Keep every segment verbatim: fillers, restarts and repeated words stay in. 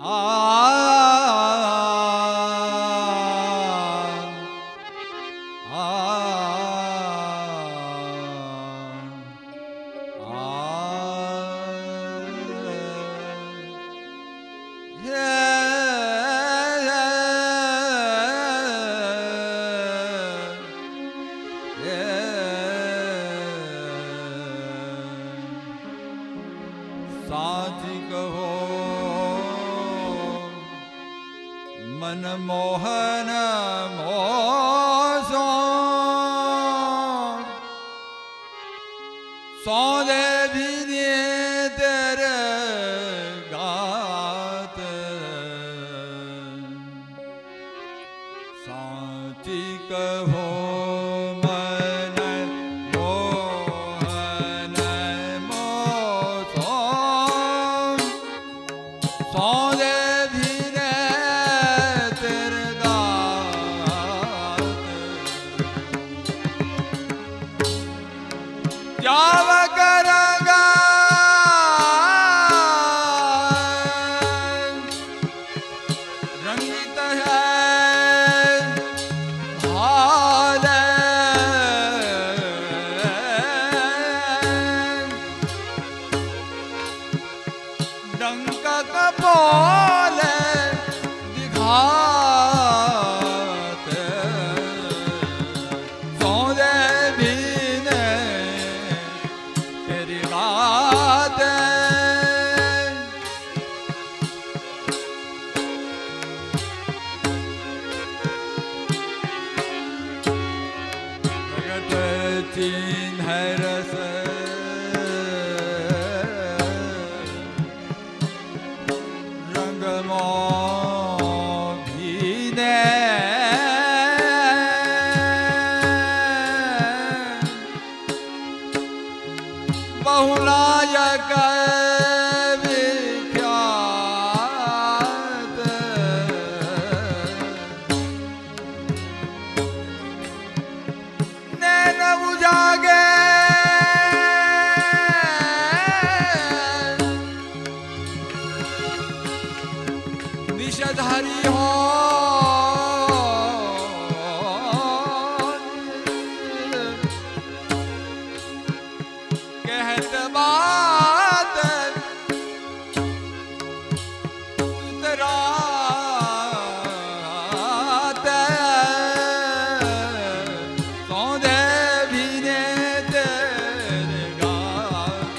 Manmohan moso सौदे भी तेरे गात साची कहो मन मोहन मोसो सौदे निषधारी हो कहत बात उतरात सौदे भी ने तेरे गात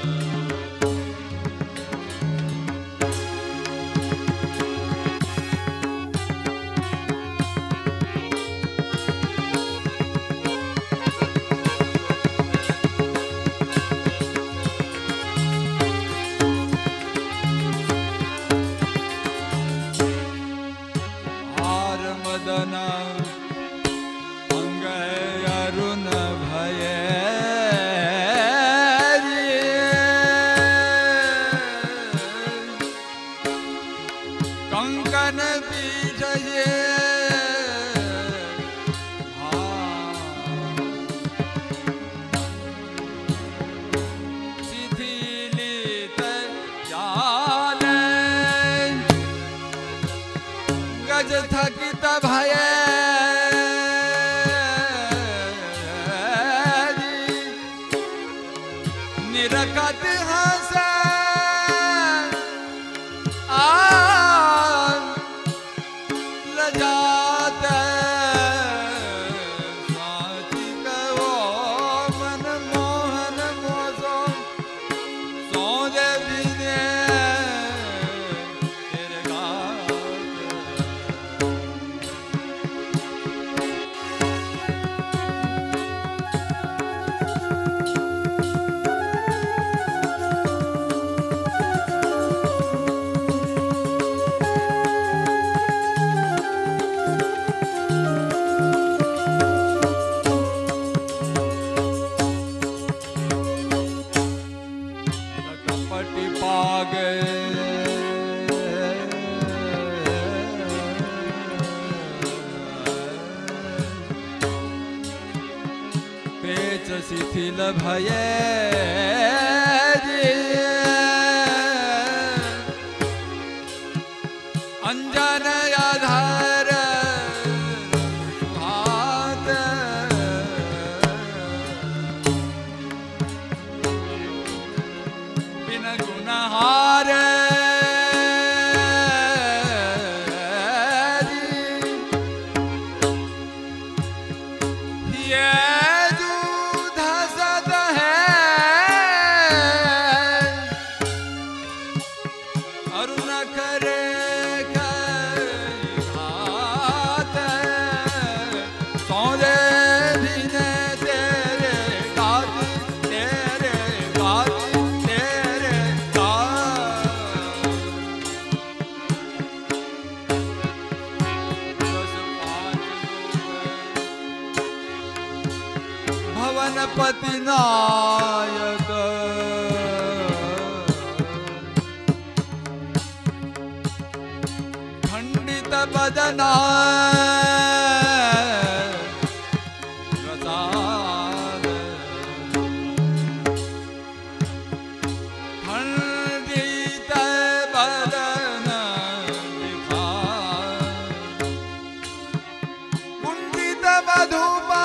मदन अंग अरुण भय कंकन पीठ ये शिथिलित जाल गज थकित भय निरखत हंस लजात साची कहो मन मोहन मोसो सौदे भी ने तेरे गात कपटी पाग पेच शिथिल भय अंजन आधार सुहात बिन गुणहार पति नायक खंडित बदना प्रसाद खंडित बदन दिखा कुंडित मधुपा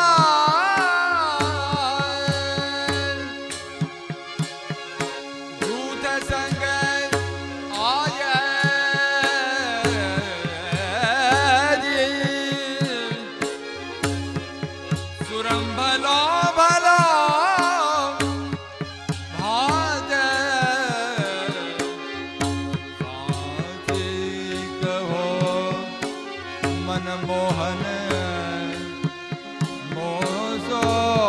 मोहन मोसो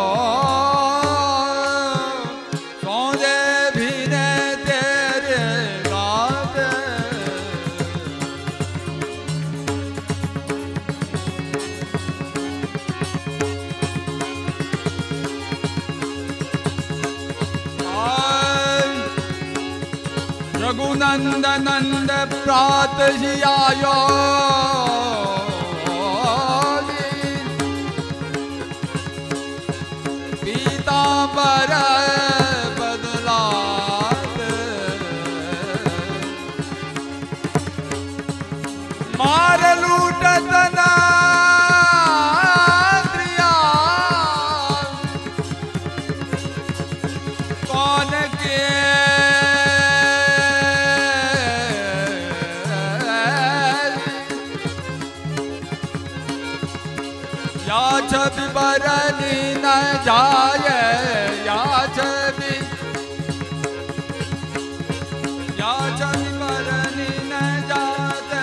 सौदे भी ने तेरे गात रघुनंद नंद प्रात आयो पर बदलात मार लूटत नाद्रिया कौन के या छवि बरनी न जाए या छवि या छवि बरनी न जाते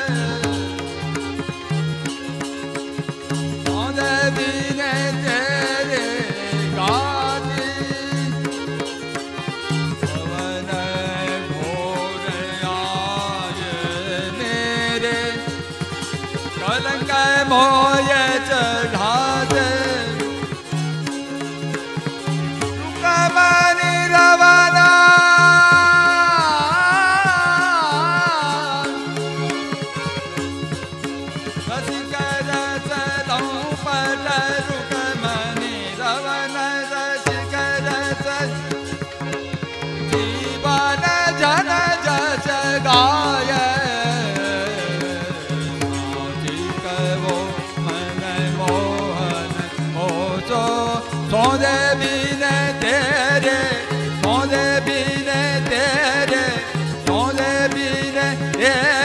सौदे भी ने तेरे गाती पवन घोर आए मेरे कलंक मोये चढ़ा दे रुकमणि रवाना रसिकर सलौ पट रुकमणि रवाना रसिकर जीवन जन जस गाय सौदे भी ने तेरे सौदे भी ने तेरे सौदे भी ने तेरे